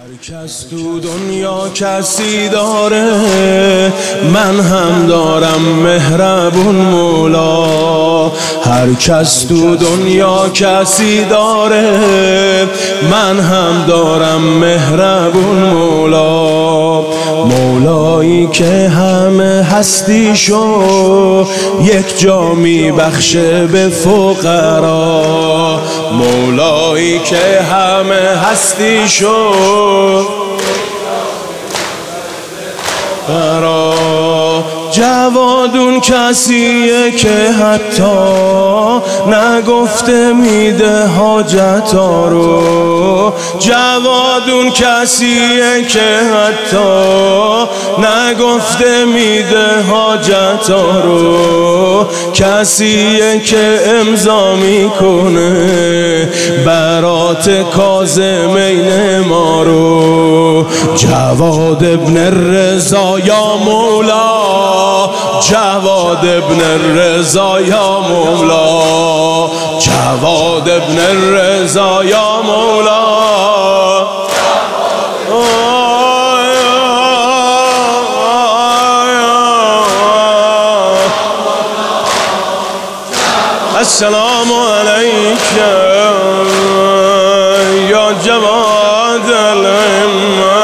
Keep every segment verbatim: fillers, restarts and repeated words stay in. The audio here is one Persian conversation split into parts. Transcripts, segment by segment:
کس تو دنیا کسی داره، من هم دارم مهربون مولا. هر کس تو دنیا کسی داره، من هم دارم مهربون مولا. مولایی که همه هستیشو یک جا میبخشه به فقرا. مولایی که همه هستیشو برا. جوادون کسیه که حتی نگفته میده حاجتا رو. جوادون کسیه که حتی نگفته میده حاجتا رو. کسیه که امضا میکنه برات کاظمین ما رو. جواد ابن رضا یا مولا، جواد ابن رضا یا مولا، جواد ابن رضا یا مولا. السلام علیک یا جواد الامه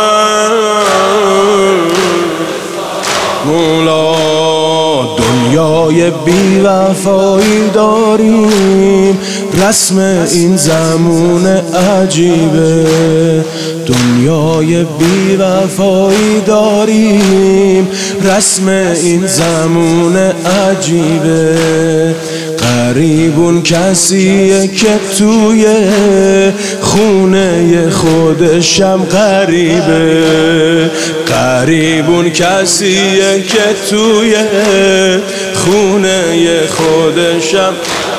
مولا. دنیای بی وفایی داریم، رسم این زمون عجیبه. دنیای بی وفایی داریم، رسم این زمون عجیبه. غریبون کسیه که توی خونه خودشم غریبه. غریبون کسیه که توی خونه خودشم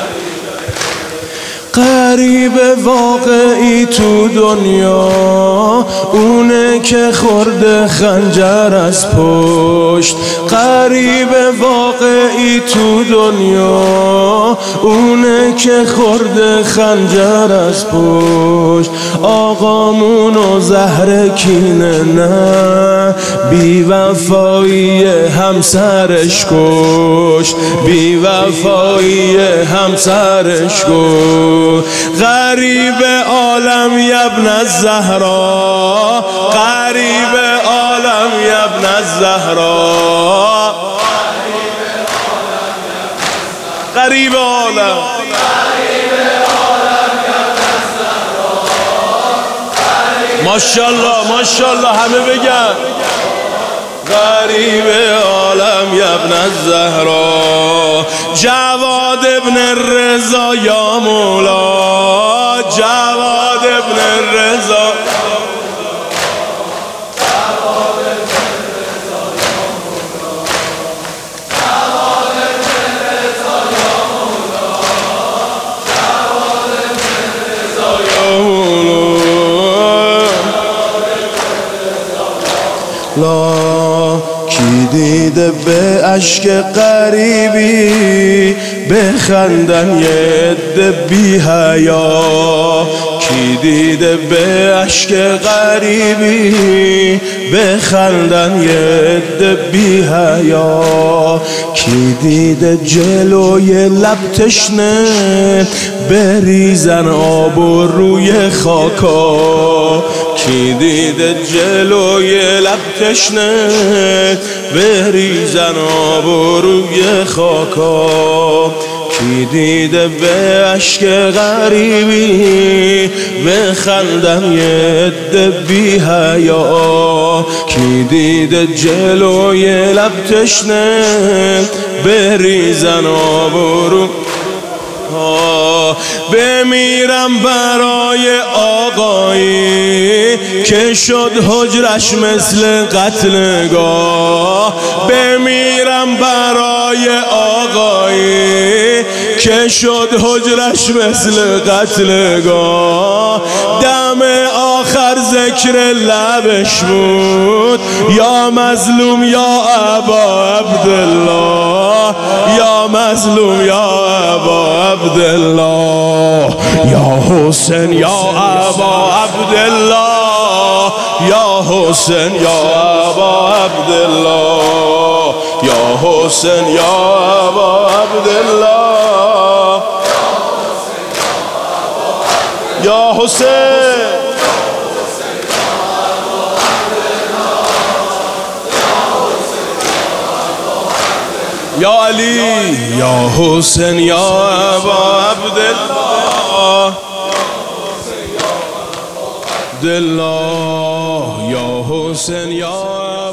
غریب. واقعی تو دنیا اونه که خورده خنجر از پشت. غریب واقعی تو دنیا اونه که خورده خنجر از پشت. آقامون و زهر کینه نه، بی وفایی همسرش کشت. بی وفایی همسرش کشت. غریب عالم یبن الزهرا، غریب عالم یبن الزهرا، غریب عالم ماشاءالله ماشاءالله همه بگن. غریب عالم یبن الزهرا، جواد ابن رضا یا مولا، جواد ابن رضا. لا کی دیده به اشک غریبی بخندن یه عده بی حیا. کی دیده به اشک غریبی بخندن یه عده بی حیا. کی دیده جلوی لب تشنه بریزن آب و روی خاکا. کی دیده جلوی لب تشنه بریزن آب و روی خاکا. کی دیده به اشک غریبی بخندن یه عده بی حیا. کی دیده جلوی لب تشنه بریزن آب و روی. بمیرم برای آقایی که شد حجرش مثل قتلگاه. بمیرم برای آقایی که شد حجرش مثل قتلگاه. دم آخر ذکر لبش بود یا مظلوم یا ابا عبدالله، یا مظلوم یا ابا عبدالله، یا حسین یا ابا عبدالله. يا حسين يا أبا عبد الله يا حسين يا أبا عبد الله يا حسين يا علي يا حسين يا أبا عبد الله عبد الله يا حسين يا